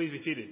Please be seated.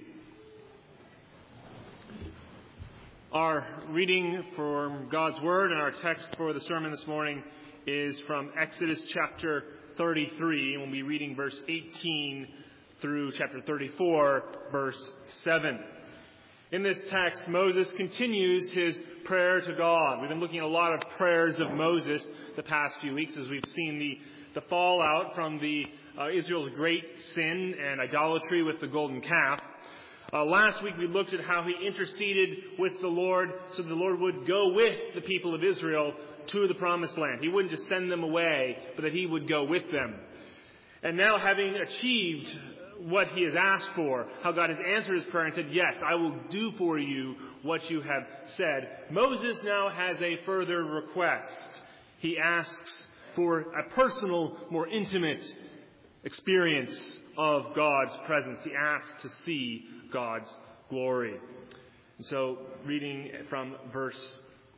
Our reading from God's Word and our text for the sermon this morning is from Exodus chapter 33, and we'll be reading verse 18 through chapter 34, verse 7. In this text, Moses continues his prayer to God. We've been looking at a lot of prayers of Moses the past few weeks as we've seen the fallout from Israel's great sin and idolatry with the golden calf. Last week we looked at how he interceded with the Lord so the Lord would go with the people of Israel to the promised land. He wouldn't just send them away, but that he would go with them. And now, having achieved what he has asked for, how God has answered his prayer and said, yes, I will do for you what you have said, Moses now has a further request. He asks for a personal, more intimate experience of God's presence. He asks to see God's glory. And so, reading from verse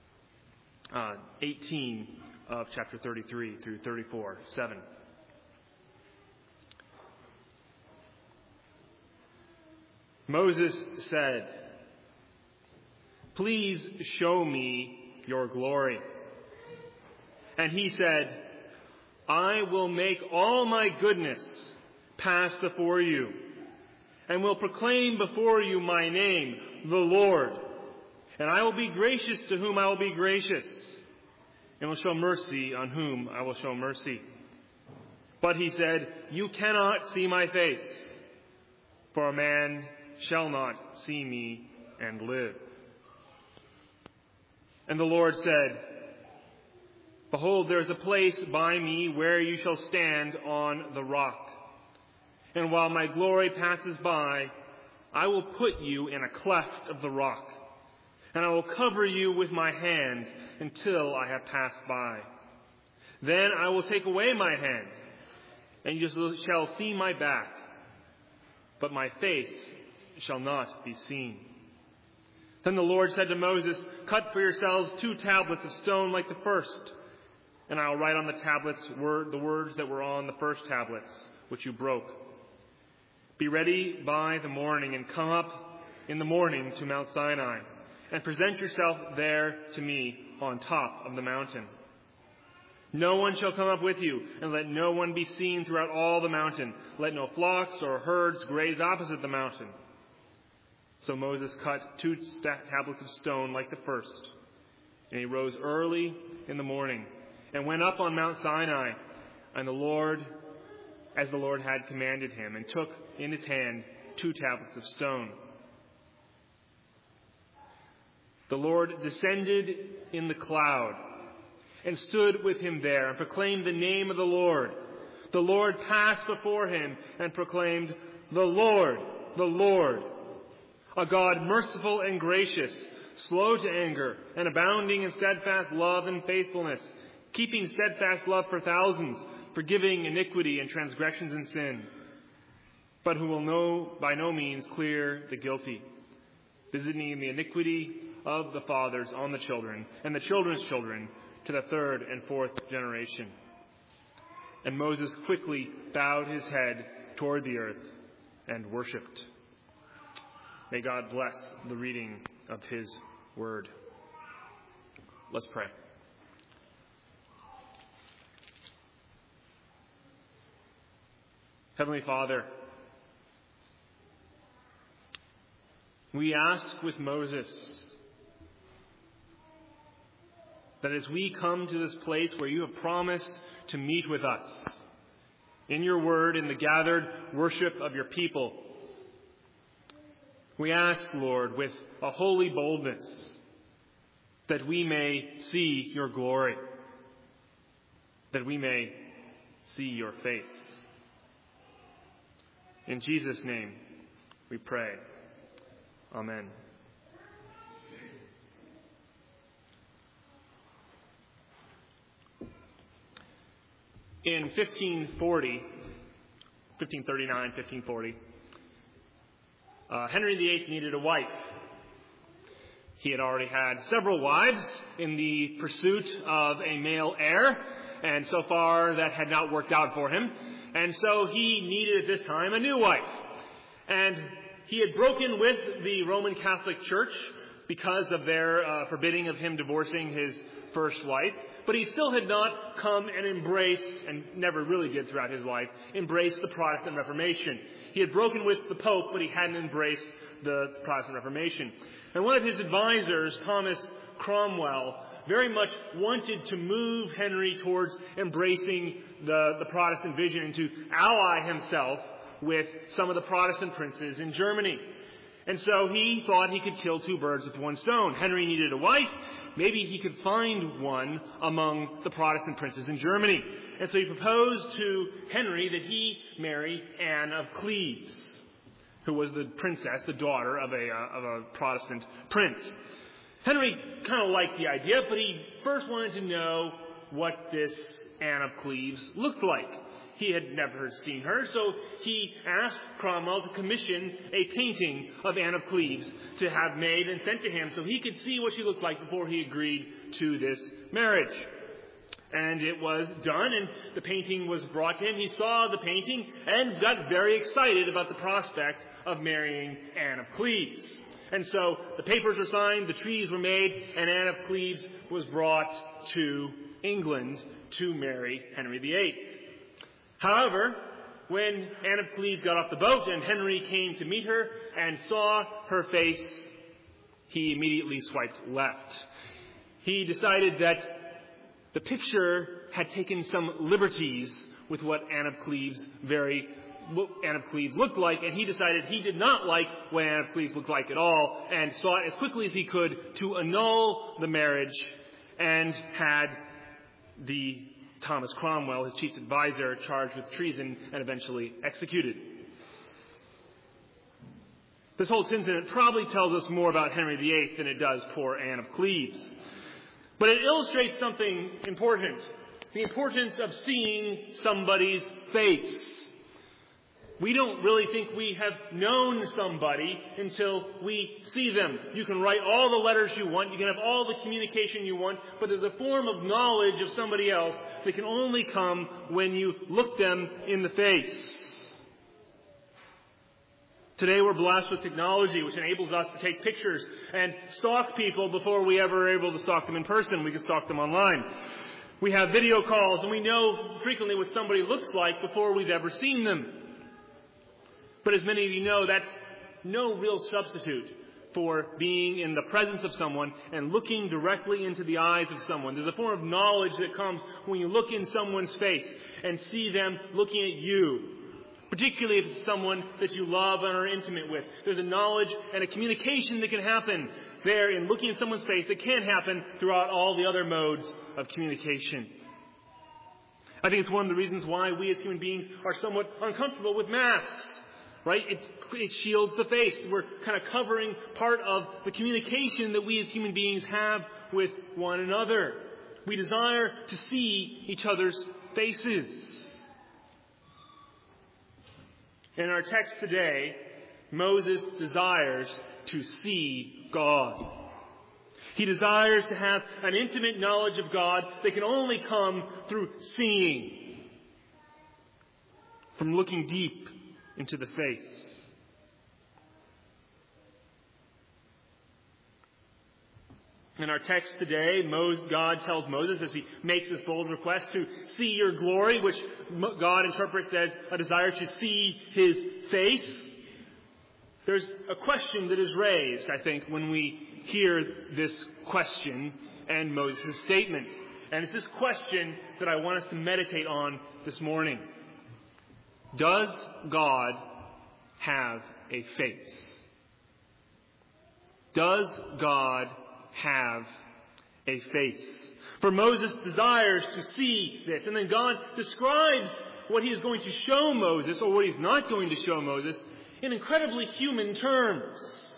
18 of chapter 33 through 34, 7. Moses said, "Please show me your glory." And he said, "I will make all my goodness pass before you, and will proclaim before you my name, the Lord. And I will be gracious to whom I will be gracious, and will show mercy on whom I will show mercy." But he said, "You cannot see my face, for a man shall not see me and live." And the Lord said, "Behold, there is a place by me where you shall stand on the rock. And while my glory passes by, I will put you in a cleft of the rock, and I will cover you with my hand until I have passed by. Then I will take away my hand, and you shall see my back, but my face shall not be seen." Then the Lord said to Moses, "Cut for yourselves 2 tablets of stone like the first, and I will write on the tablets the words that were on the first tablets, which you broke. Be ready by the morning, and come up in the morning to Mount Sinai, and present yourself there to me on top of the mountain. No one shall come up with you, and let no one be seen throughout all the mountain. Let no flocks or herds graze opposite the mountain." So Moses cut 2 tablets of stone like the first, and he rose early in the morning and went up on Mount Sinai, and as the Lord had commanded him, and took in his hand 2 tablets of stone. The Lord descended in the cloud and stood with him there and proclaimed the name of the Lord. The Lord passed before him and proclaimed, "The Lord, the Lord, a God merciful and gracious, slow to anger, and abounding in steadfast love and faithfulness, keeping steadfast love for thousands, forgiving iniquity and transgressions and sin, but who will by no means clear the guilty, visiting the iniquity of the fathers on the children, and the children's children to the 3rd and 4th generation." And Moses quickly bowed his head toward the earth and worshipped. May God bless the reading of his word. Let's pray. Heavenly Father, we ask with Moses that as we come to this place where you have promised to meet with us in your word, in the gathered worship of your people, we ask, Lord, with a holy boldness, that we may see your glory, that we may see your face. In Jesus' name we pray. Amen. In 1540, Henry VIII needed a wife. He had already had several wives in the pursuit of a male heir, and so far that had not worked out for him. And so he needed at this time a new wife. And he had broken with the Roman Catholic Church because of their forbidding of him divorcing his first wife. But he still had not come and embraced, and never really did throughout his life, embrace the Protestant Reformation. He had broken with the Pope, but he hadn't embraced the Protestant Reformation. And one of his advisors, Thomas Cromwell, very much wanted to move Henry towards embracing the Protestant vision and to ally himself with some of the Protestant princes in Germany. And so he thought he could kill two birds with one stone. Henry needed a wife. Maybe he could find one among the Protestant princes in Germany. And so he proposed to Henry that he marry Anne of Cleves, who was the princess, the daughter of a Protestant prince. Henry kind of liked the idea, but he first wanted to know what this Anne of Cleves looked like. He had never seen her, so he asked Cromwell to commission a painting of Anne of Cleves to have made and sent to him so he could see what she looked like before he agreed to this marriage. And it was done, and the painting was brought to him. He saw the painting and got very excited about the prospect of marrying Anne of Cleves. And so the papers were signed, the treaties were made, and Anne of Cleves was brought to England to marry Henry VIII. However, when Anne of Cleves got off the boat and Henry came to meet her and saw her face, he immediately swiped left. He decided that the picture had taken some liberties with what Anne of Cleves looked like, and he decided he did not like what Anne of Cleves looked like at all, and sought as quickly as he could to annul the marriage, and had the Thomas Cromwell, his chief advisor, charged with treason and eventually executed. This whole incident probably tells us more about Henry VIII than it does poor Anne of Cleves. But it illustrates something important, the importance of seeing somebody's face. We don't really think we have known somebody until we see them. You can write all the letters you want, you can have all the communication you want, but there's a form of knowledge of somebody else that can only come when you look them in the face. Today we're blessed with technology which enables us to take pictures and stalk people before we ever are able to stalk them in person. We can stalk them online. We have video calls, and we know frequently what somebody looks like before we've ever seen them. But as many of you know, that's no real substitute for being in the presence of someone and looking directly into the eyes of someone. There's a form of knowledge that comes when you look in someone's face and see them looking at you, particularly if it's someone that you love and are intimate with. There's a knowledge and a communication that can happen there in looking at someone's face that can't happen throughout all the other modes of communication. I think it's one of the reasons why we as human beings are somewhat uncomfortable with masks. Right? It shields the face. We're kind of covering part of the communication that we as human beings have with one another. We desire to see each other's faces. In our text today, Moses desires to see God. He desires to have an intimate knowledge of God that can only come through seeing, from looking deep into the face. In our text today, God tells Moses, as he makes this bold request, to see your glory, which God interprets as a desire to see his face. There's a question that is raised, I think, when we hear this question and Moses' statement. And it's this question that I want us to meditate on this morning. Does God have a face? Does God have a face? For Moses desires to see this, and then God describes what he is going to show Moses, or what he's not going to show Moses, in incredibly human terms.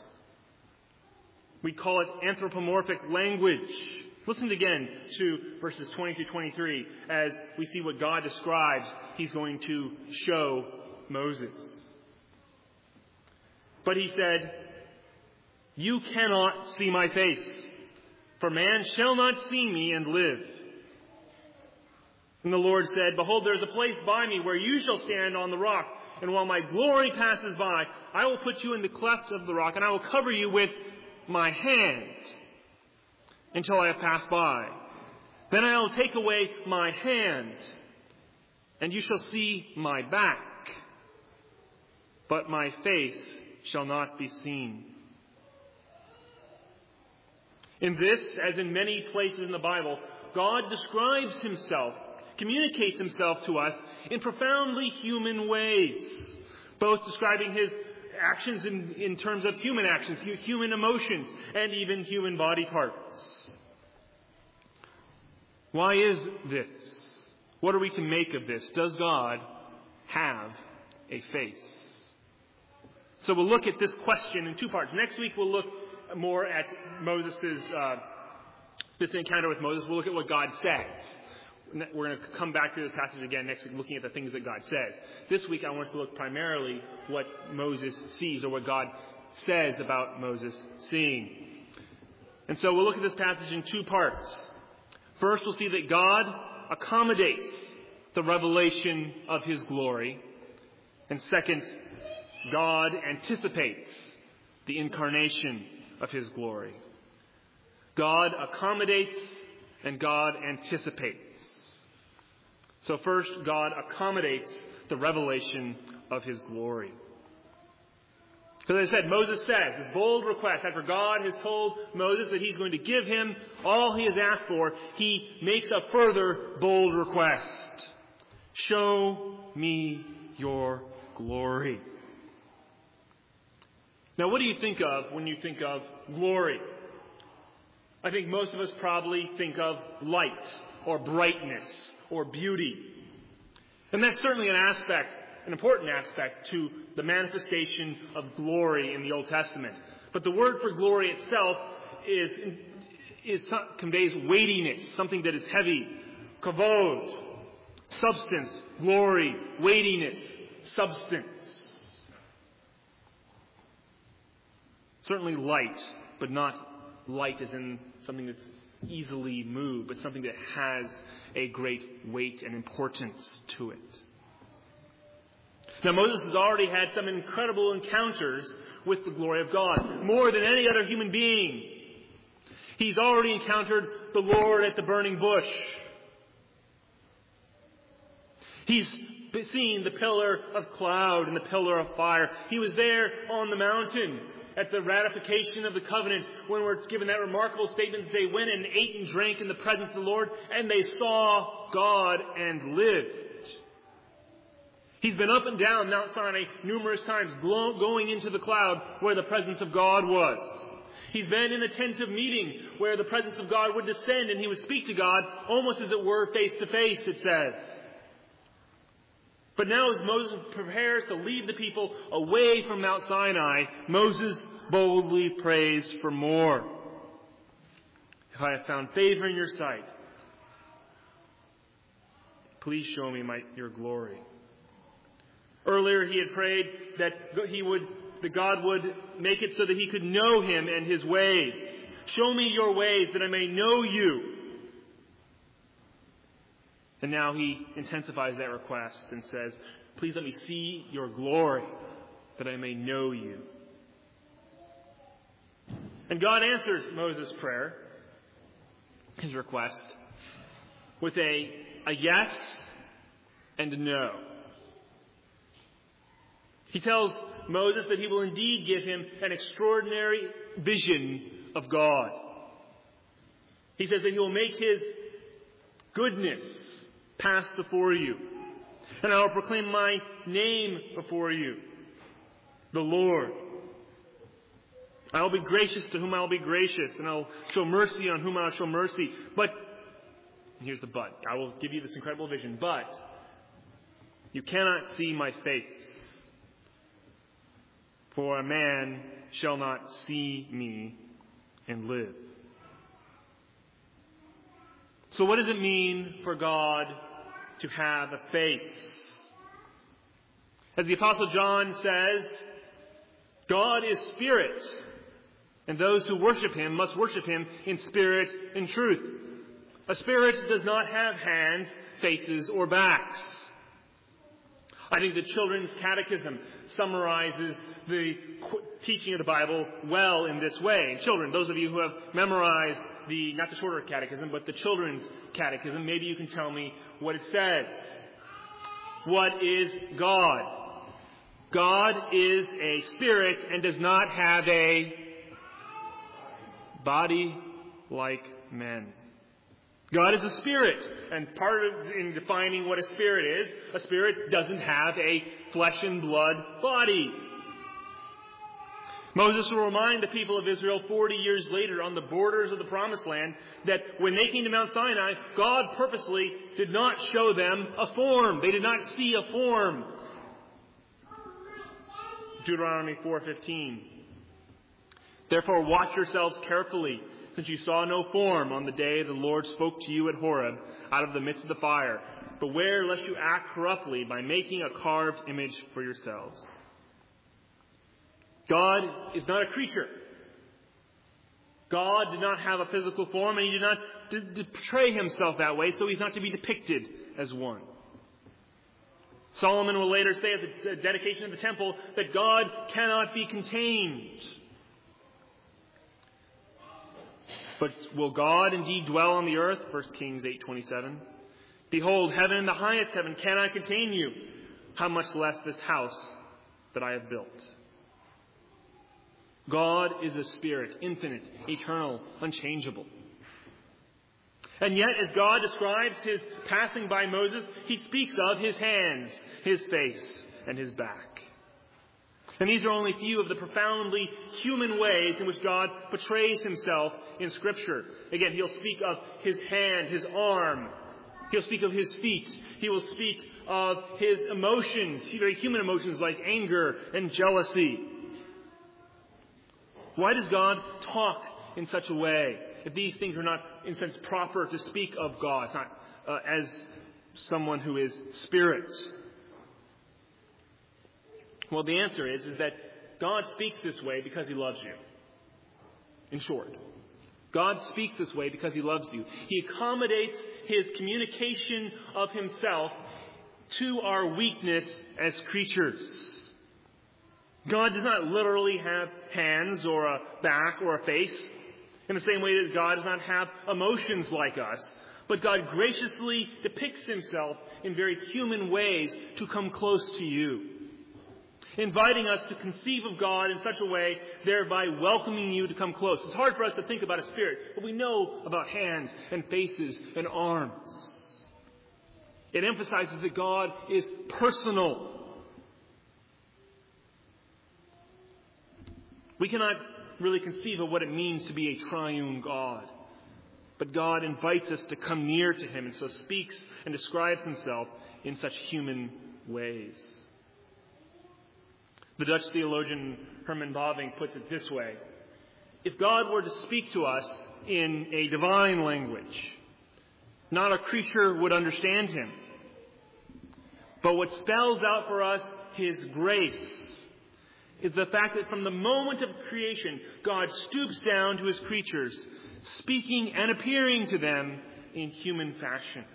We call it anthropomorphic language. Listen again to verses 20 through 23 as we see what God describes he's going to show Moses. But he said, "You cannot see my face, for man shall not see me and live." And the Lord said, "Behold, there is a place by me where you shall stand on the rock. And while my glory passes by, I will put you in the cleft of the rock, and I will cover you with my hand until I have passed by. Then I will take away my hand, and you shall see my back, but my face shall not be seen. In this, as in many places in the Bible, God describes himself, communicates himself to us in profoundly human ways, both describing his actions in terms of human actions, human emotions, and even human body parts. Why is this? What are we to make of this? Does God have a face? So we'll look at this question in two parts. Next week we'll look more at this encounter with Moses. We'll look at what God says. We're going to come back to this passage again next week, looking at the things that God says. This week I want us to look primarily what Moses sees, or what God says about Moses seeing. And so we'll look at this passage in two parts. First, we'll see that God accommodates the revelation of his glory. And second, God anticipates the incarnation of his glory. God accommodates and God anticipates. So first, God accommodates the revelation of his glory. Because as I said, Moses says, this bold request, after God has told Moses that he's going to give him all he has asked for, he makes a further bold request. Show me your glory. Now, what do you think of when you think of glory? I think most of us probably think of light or brightness or beauty. And that's certainly an important aspect to the manifestation of glory in the Old Testament. But the word for glory itself conveys weightiness, something that is heavy. Kavod, substance, glory, weightiness, substance. Certainly light, but not light as in something that's easily moved, but something that has a great weight and importance to it. Now, Moses has already had some incredible encounters with the glory of God, more than any other human being. He's already encountered the Lord at the burning bush. He's seen the pillar of cloud and the pillar of fire. He was there on the mountain at the ratification of the covenant, when we're given that remarkable statement that they went and ate and drank in the presence of the Lord, and they saw God and lived. He's been up and down Mount Sinai numerous times, going into the cloud where the presence of God was. He's been in a tent of meeting where the presence of God would descend and he would speak to God almost as it were face to face, it says. But now as Moses prepares to lead the people away from Mount Sinai, Moses boldly prays for more. If I have found favor in your sight, please show me your glory. Earlier he had prayed that God would make it so that he could know him and his ways. Show me your ways that I may know you. And now he intensifies that request and says, please let me see your glory that I may know you. And God answers Moses' prayer, his request, with a yes and a no. He tells Moses that he will indeed give him an extraordinary vision of God. He says that he will make his goodness pass before you. And I will proclaim my name before you, the Lord. I will be gracious to whom I will be gracious, and I will show mercy on whom I will show mercy. But, and here's the but, I will give you this incredible vision, but you cannot see my face. For a man shall not see me and live. So what does it mean for God to have a face? As the Apostle John says, God is spirit, and those who worship him must worship him in spirit and truth. A spirit does not have hands, faces, or backs. I think the Children's Catechism summarizes the teaching of the Bible well in this way. Children, those of you who have memorized not the shorter catechism, but the Children's Catechism, maybe you can tell me what it says. What is God? God is a spirit and does not have a body like men. God is a spirit, and part of in defining what a spirit is, a spirit doesn't have a flesh and blood body. Moses will remind the people of Israel 40 years later on the borders of the Promised Land that when they came to Mount Sinai, God purposely did not show them a form. They did not see a form. Deuteronomy 4:15. Therefore watch yourselves carefully, since you saw no form on the day the Lord spoke to you at Horeb out of the midst of the fire. Beware lest you act corruptly by making a carved image for yourselves. God is not a creature. God did not have a physical form, and he did not portray himself that way, so he's not to be depicted as one. Solomon will later say at the dedication of the temple that God cannot be contained. But will God indeed dwell on the earth? 1 Kings 8:27. Behold, heaven and the highest heaven cannot contain you. How much less this house that I have built. God is a spirit, infinite, eternal, unchangeable. And yet, as God describes his passing by Moses, he speaks of his hands, his face, and his back. And these are only a few of the profoundly human ways in which God portrays himself in Scripture. Again, he'll speak of his hand, his arm. He'll speak of his feet. He will speak of his emotions, very human emotions like anger and jealousy. Why does God talk in such a way if these things are not, in a sense, proper to speak of God? It's not as someone who is spirit. Well, the answer is that God speaks this way because he loves you. In short, God speaks this way because he loves you. He accommodates his communication of himself to our weakness as creatures. God does not literally have hands or a back or a face, in the same way that God does not have emotions like us. But God graciously depicts himself in very human ways to come close to you, inviting us to conceive of God in such a way, thereby welcoming you to come close. It's hard for us to think about a spirit, but we know about hands and faces and arms. It emphasizes that God is personal. We cannot really conceive of what it means to be a triune God. But God invites us to come near to him, and so speaks and describes himself in such human ways. The Dutch theologian Herman Bavinck puts it this way: if God were to speak to us in a divine language, not a creature would understand him. But what spells out for us his grace is the fact that from the moment of creation, God stoops down to his creatures, speaking and appearing to them in human fashion.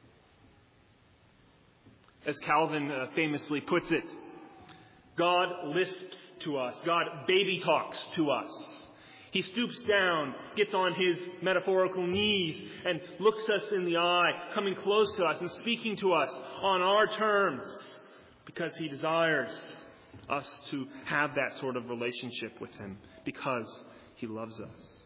As Calvin famously puts it, God lisps to us. God baby talks to us. He stoops down, gets on his metaphorical knees, and looks us in the eye, coming close to us and speaking to us on our terms, because he desires us to have that sort of relationship with him, because he loves us.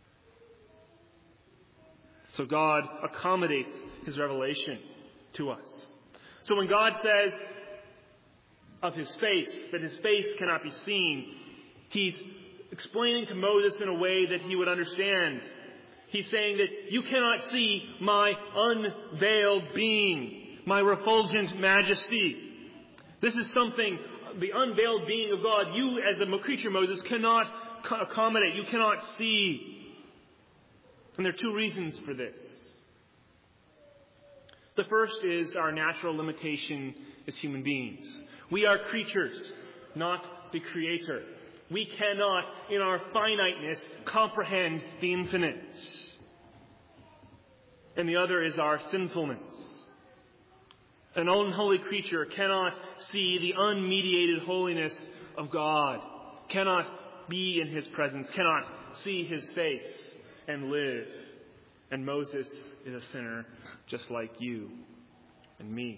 So God accommodates his revelation to us. So when God says of his face, that his face cannot be seen, he's explaining to Moses in a way that he would understand. He's saying that you cannot see my unveiled being, my refulgent majesty. This is something, the unveiled being of God, you as a creature, Moses, cannot accommodate. You cannot see. And there are two reasons for this. The first is our natural limitation as human beings. We are creatures, not the Creator. We cannot, in our finiteness, comprehend the infinite. And the other is our sinfulness. An unholy creature cannot see the unmediated holiness of God, cannot be in his presence, cannot see his face and live. And Moses is a sinner just like you and me.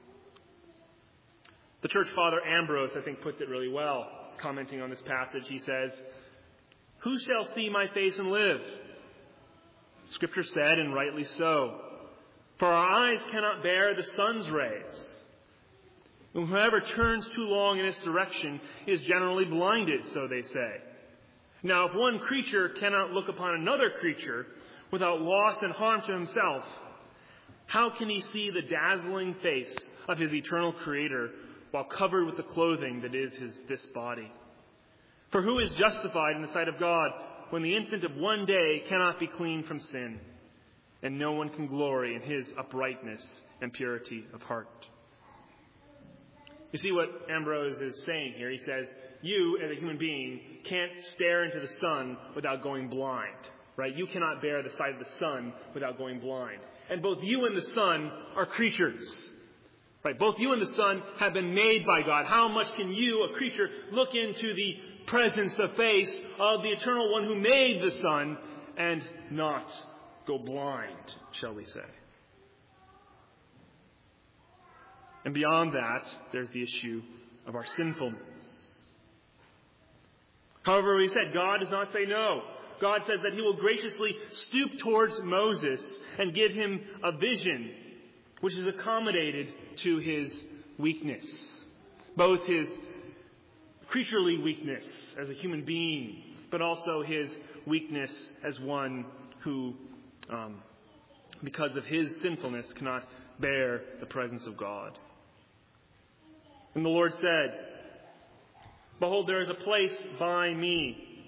The church father Ambrose, I think, puts it really well, commenting on this passage. He says, "Who shall see my face and live?" Scripture said, and rightly so, "For our eyes cannot bear the sun's rays. And whoever turns too long in its direction is generally blinded," so they say. Now, if one creature cannot look upon another creature without loss and harm to himself, how can he see the dazzling face of his eternal Creator while covered with the clothing that is this body? For who is justified in the sight of God when the infant of one day cannot be clean from sin, and no one can glory in his uprightness and purity of heart? You see what Ambrose is saying here? He says, you as a human being can't stare into the sun without going blind, right? You cannot bear the sight of the sun without going blind. And both you and the sun are creatures, right? Both you and the sun have been made by God. How much can you, a creature, look into the presence, the face of the eternal one who made the sun and not go blind, shall we say? And beyond that, there's the issue of our sinfulness. However, we said, God does not say no. God says that he will graciously stoop towards Moses and give him a vision which is accommodated to his weakness. Both his creaturely weakness as a human being, but also his weakness as one who, because of his sinfulness, cannot bear the presence of God. And the Lord said, "Behold, there is a place by me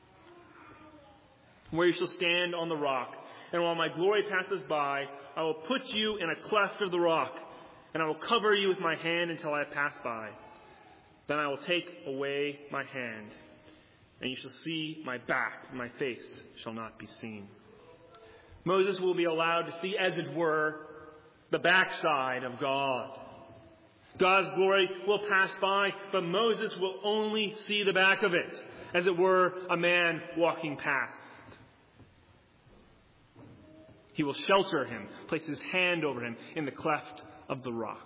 where you shall stand on the rock. And while my glory passes by, I will put you in a cleft of the rock, and I will cover you with my hand until I pass by. Then I will take away my hand, and you shall see my back, and my face shall not be seen." Moses will be allowed to see, as it were, the backside of God. God's glory will pass by, but Moses will only see the back of it, as it were a man walking past. He will shelter him, place his hand over him in the cleft of the rock.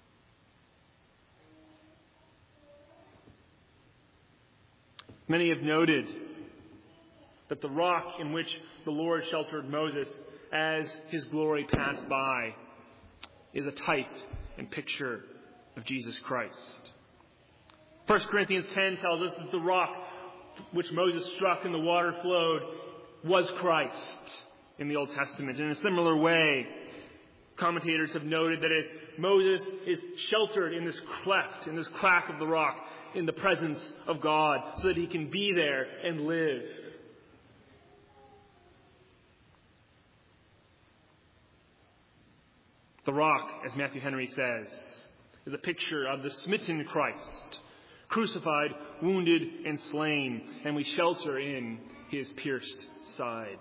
Many have noted that the rock in which the Lord sheltered Moses as his glory passed by is a type and picture of Jesus Christ. 1 Corinthians 10 tells us that the rock which Moses struck and the water flowed was Christ in the Old Testament. In a similar way, commentators have noted that Moses is sheltered in this cleft, in this crack of the rock, in the presence of God, so that he can be there and live. The rock, as Matthew Henry says, is a picture of the smitten Christ, crucified, wounded, and slain, and we shelter in his pierced side.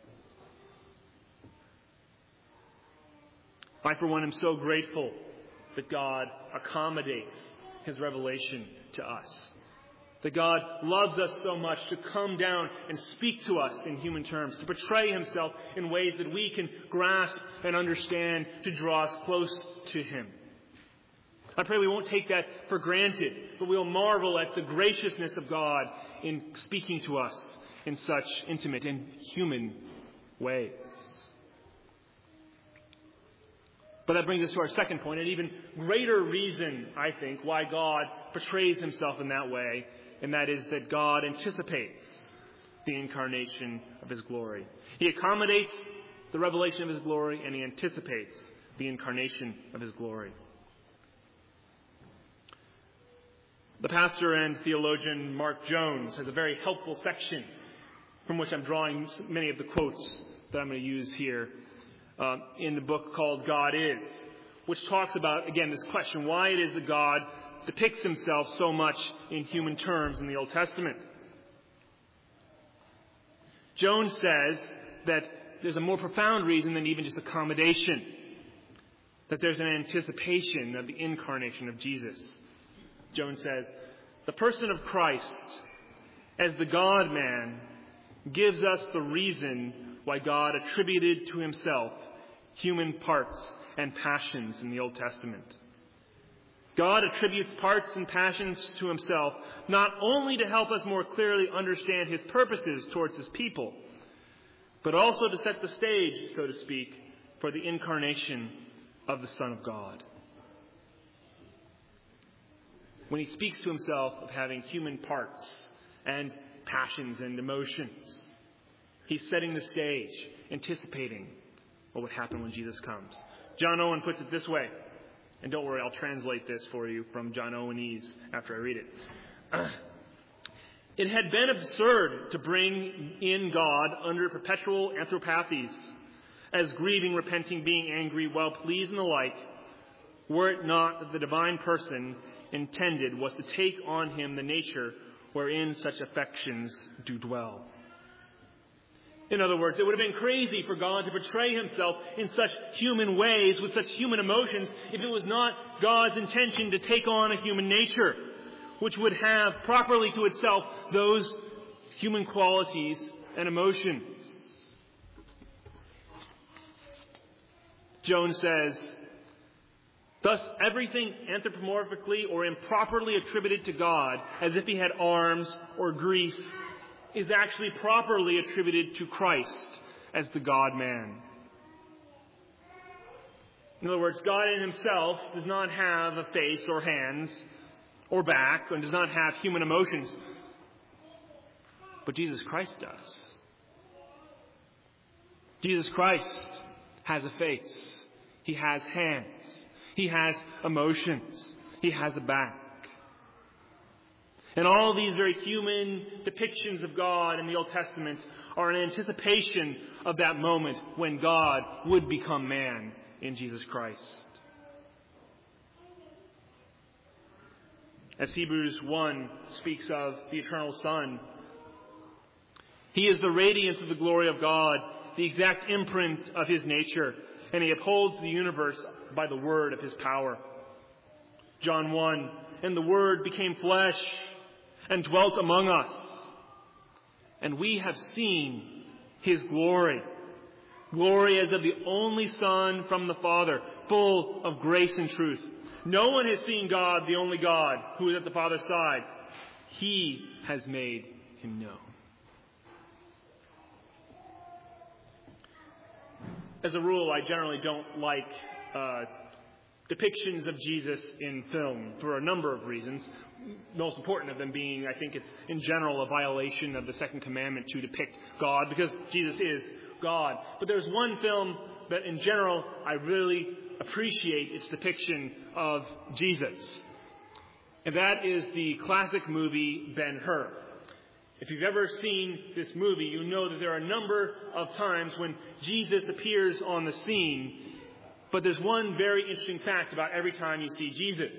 I, for one, am so grateful that God accommodates his revelation to us. That God loves us so much to come down and speak to us in human terms, to portray himself in ways that we can grasp and understand, to draw us close to him. I pray we won't take that for granted, but we'll marvel at the graciousness of God in speaking to us in such intimate and human ways. But that brings us to our second point, an even greater reason, I think, why God portrays himself in that way, and that is that God anticipates the incarnation of his glory. He accommodates the revelation of his glory, and he anticipates the incarnation of his glory. The pastor and theologian Mark Jones has a very helpful section from which I'm drawing many of the quotes that I'm going to use here in the book called God Is, which talks about, again, this question, why it is that God depicts himself so much in human terms in the Old Testament. Jones says that there's a more profound reason than even just accommodation. that there's an anticipation of the incarnation of Jesus. Jones says, the person of Christ, as the God-man, gives us the reason why God attributed to himself human parts and passions in the Old Testament. God attributes parts and passions to himself not only to help us more clearly understand his purposes towards his people, but also to set the stage, so to speak, for the incarnation of the Son of God. When he speaks to himself of having human parts and passions and emotions, he's setting the stage, anticipating what would happen when Jesus comes. John Owen puts it this way, and don't worry, I'll translate this for you from John Owenese after I read it. It had been absurd to bring in God under perpetual anthropathies, as grieving, repenting, being angry, well pleased, and the like, were it not that the divine person intended was to take on him the nature wherein such affections do dwell. In other words, it would have been crazy for God to portray himself in such human ways, with such human emotions, if it was not God's intention to take on a human nature, which would have properly to itself those human qualities and emotions. Jones says, thus everything anthropomorphically or improperly attributed to God, as if he had arms or grief, is actually properly attributed to Christ as the God-man. In other words, God in himself does not have a face or hands or back, and does not have human emotions. But Jesus Christ does. Jesus Christ has a face. He has hands. He has emotions. He has a back. And all these very human depictions of God in the Old Testament are an anticipation of that moment when God would become man in Jesus Christ. As Hebrews 1 speaks of the eternal Son, he is the radiance of the glory of God, the exact imprint of his nature, and he upholds the universe by the word of his power. John 1, and the Word became flesh and dwelt among us, and we have seen his glory. Glory as of the only Son from the Father, full of grace and truth. No one has seen God, the only God, who is at the Father's side. He has made him known. As a rule, I generally don't like depictions of Jesus in film for a number of reasons. Most important of them being, I think it's in general a violation of the second commandment to depict God, because Jesus is God. But there's one film that in general I really appreciate its depiction of Jesus. And that is the classic movie Ben-Hur. If you've ever seen this movie, you know that there are a number of times when Jesus appears on the scene. But there's one very interesting fact about every time you see Jesus.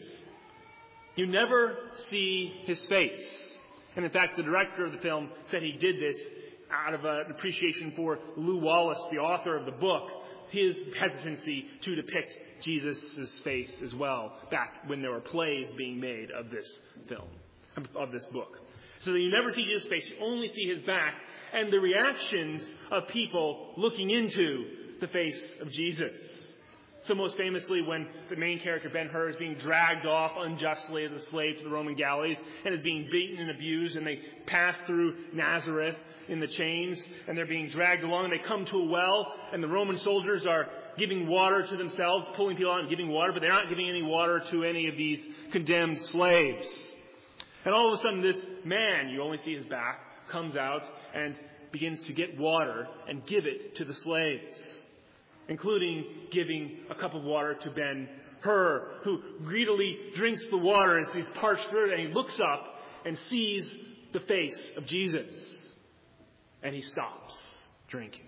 You never see his face. And in fact, the director of the film said he did this out of an appreciation for Lew Wallace, the author of the book, his hesitancy to depict Jesus' face as well, back when there were plays being made of this film, of this book. So that you never see Jesus' face, you only see his back, and the reactions of people looking into the face of Jesus. So most famously, when the main character, Ben-Hur, is being dragged off unjustly as a slave to the Roman galleys and is being beaten and abused, and they pass through Nazareth in the chains, and they're being dragged along, and they come to a well, and the Roman soldiers are giving water to themselves, pulling people out and giving water, but they're not giving any water to any of these condemned slaves. And all of a sudden, this man, you only see his back, comes out and begins to get water and give it to the slaves, including giving a cup of water to Ben-Hur, who greedily drinks the water as he's parched through it, and he looks up and sees the face of Jesus. And he stops drinking.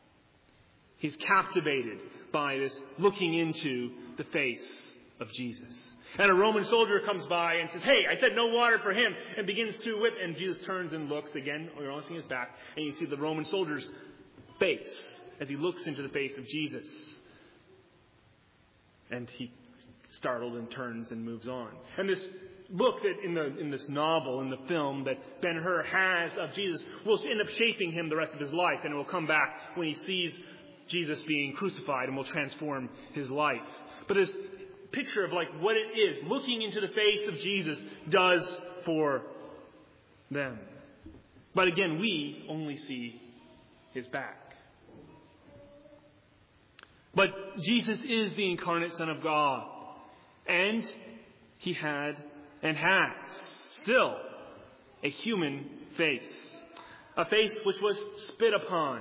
He's captivated by this looking into the face of Jesus. And a Roman soldier comes by and says, "Hey, I said no water for him," and begins to whip. And Jesus turns and looks again. You're only seeing his back, and you see the Roman soldier's face as he looks into the face of Jesus. And he startled and turns and moves on. And this look that in this novel, in the film that Ben-Hur has of Jesus will end up shaping him the rest of his life, and it will come back when he sees Jesus being crucified and will transform his life. But this picture of like what it is looking into the face of Jesus does for them. But again, we only see his back. But Jesus is the incarnate Son of God. And he had and has still a human face. A face which was spit upon.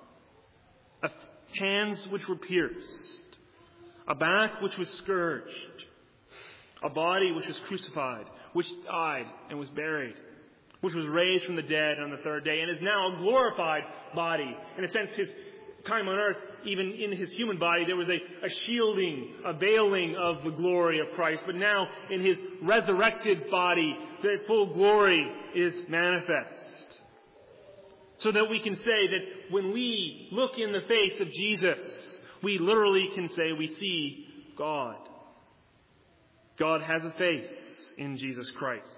Hands which were pierced. A back which was scourged. A body which was crucified. Which died and was buried. Which was raised from the dead on the third day. And is now a glorified body. In a sense, his time on earth, even in his human body, there was a shielding, a veiling of the glory of Christ. But now, in his resurrected body, the full glory is manifest. So that we can say that when we look in the face of Jesus, we literally can say we see God. God has a face in Jesus Christ.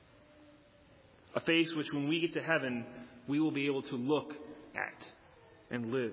A face which, when we get to heaven, we will be able to look at and live.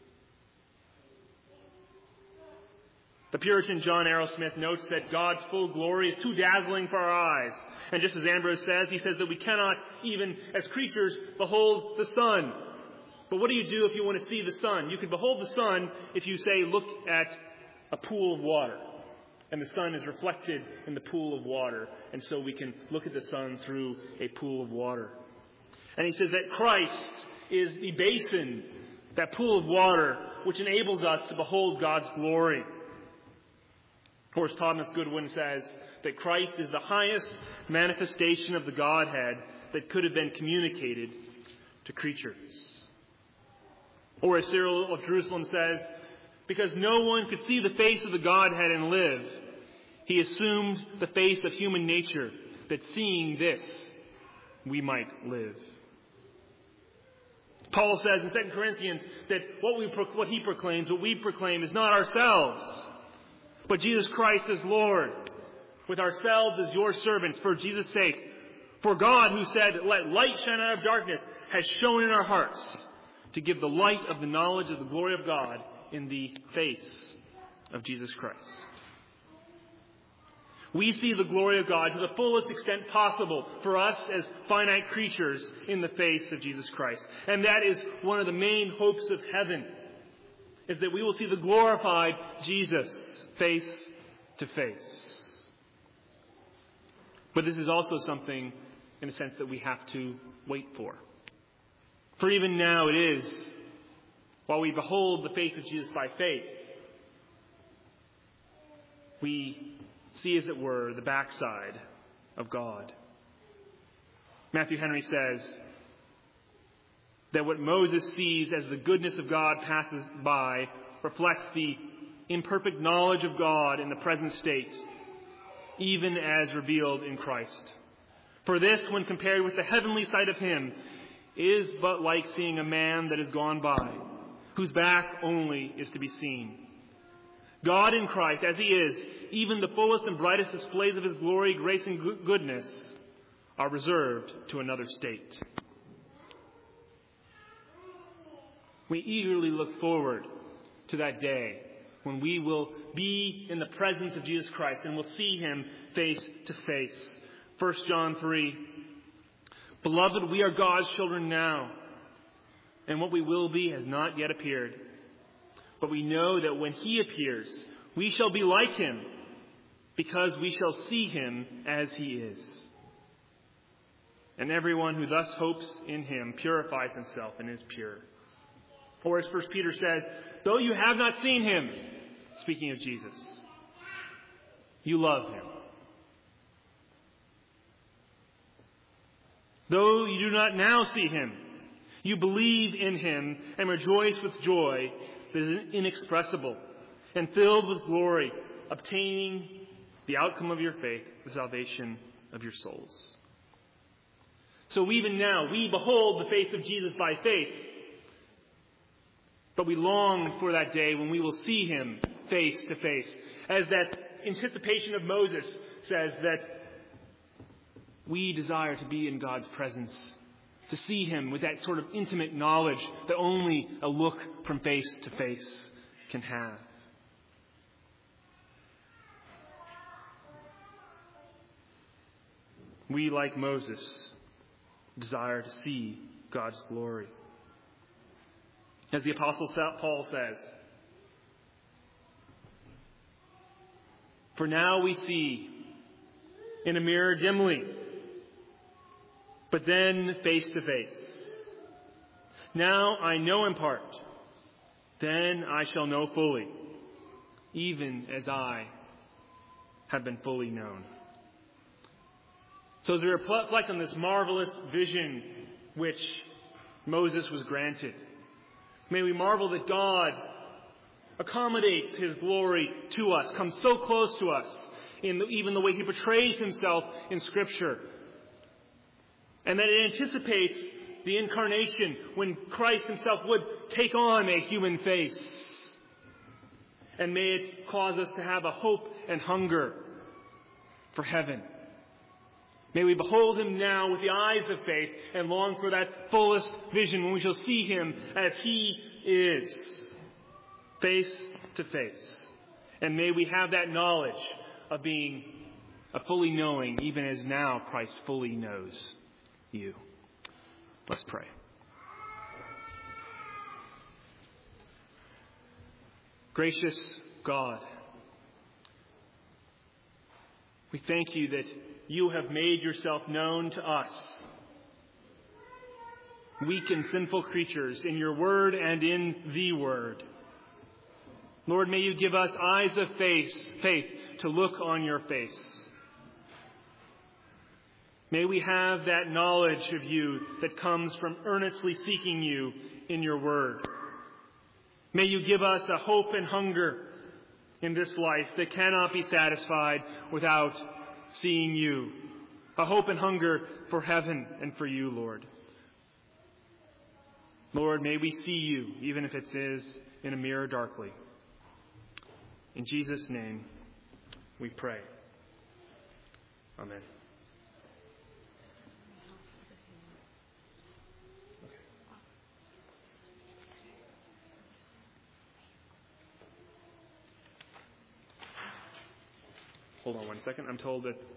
The Puritan John Arrowsmith notes that God's full glory is too dazzling for our eyes. And just as Ambrose says, he says that we cannot, even as creatures, behold the sun. But what do you do if you want to see the sun? You can behold the sun if you, say, look at a pool of water. And the sun is reflected in the pool of water. And so we can look at the sun through a pool of water. And he says that Christ is the basin, that pool of water, which enables us to behold God's glory. Of course, Thomas Goodwin says that Christ is the highest manifestation of the Godhead that could have been communicated to creatures. Or as Cyril of Jerusalem says, because no one could see the face of the Godhead and live, he assumed the face of human nature, that seeing this, we might live. Paul says in 2 Corinthians that what he proclaims, what we proclaim, is not ourselves, but Jesus Christ is Lord, with ourselves as your servants for Jesus' sake. For God, who said, let light shine out of darkness, has shone in our hearts to give the light of the knowledge of the glory of God in the face of Jesus Christ. We see the glory of God to the fullest extent possible for us as finite creatures in the face of Jesus Christ. And that is one of the main hopes of heaven, is that we will see the glorified Jesus face to face. But this is also something, in a sense, that we have to wait for. For even now it is, while we behold the face of Jesus by faith, we see, as it were, the backside of God. Matthew Henry says that what Moses sees as the goodness of God passes by reflects the imperfect knowledge of God in the present state, even as revealed in Christ. For this, when compared with the heavenly sight of him, is but like seeing a man that is gone by, whose back only is to be seen. God in Christ, as he is, even the fullest and brightest displays of his glory, grace, and goodness are reserved to another state. We eagerly look forward to that day when we will be in the presence of Jesus Christ and will see him face to face. 1 John 3, Beloved, we are God's children now, and what we will be has not yet appeared. But we know that when he appears, we shall be like him, because we shall see him as he is. And everyone who thus hopes in him purifies himself and is pure. Or as 1 Peter says, though you have not seen him, speaking of Jesus, you love him. Though you do not now see him, you believe in him and rejoice with joy that is inexpressible and filled with glory, obtaining the outcome of your faith, the salvation of your souls. So even now, we behold the face of Jesus by faith, but we long for that day when we will see him face to face. As that anticipation of Moses says that we desire to be in God's presence, to see him with that sort of intimate knowledge that only a look from face to face can have. We, like Moses, desire to see God's glory. As the Apostle Paul says, "For now we see in a mirror dimly, but then face to face. Now I know in part, then I shall know fully, even as I have been fully known." So as we reflect on this marvelous vision which Moses was granted, may we marvel that God accommodates his glory to us, comes so close to us in even the way he portrays himself in Scripture, and that it anticipates the incarnation when Christ himself would take on a human face. And may it cause us to have a hope and hunger for heaven. May we behold him now with the eyes of faith and long for that fullest vision when we shall see him as he is, face to face. And may we have that knowledge of being a fully knowing, even as now Christ fully knows you. Let's pray. Gracious God, we thank you that you have made yourself known to us, weak and sinful creatures, in your word and in the word. Lord, may you give us eyes of faith to look on your face. May we have that knowledge of you that comes from earnestly seeking you in your word. May you give us a hope and hunger in this life that cannot be satisfied without seeing you. A hope and hunger for heaven and for you, Lord. Lord, may we see you, even if it is in a mirror darkly. In Jesus' name we pray. Amen. Hold on one second. I'm told that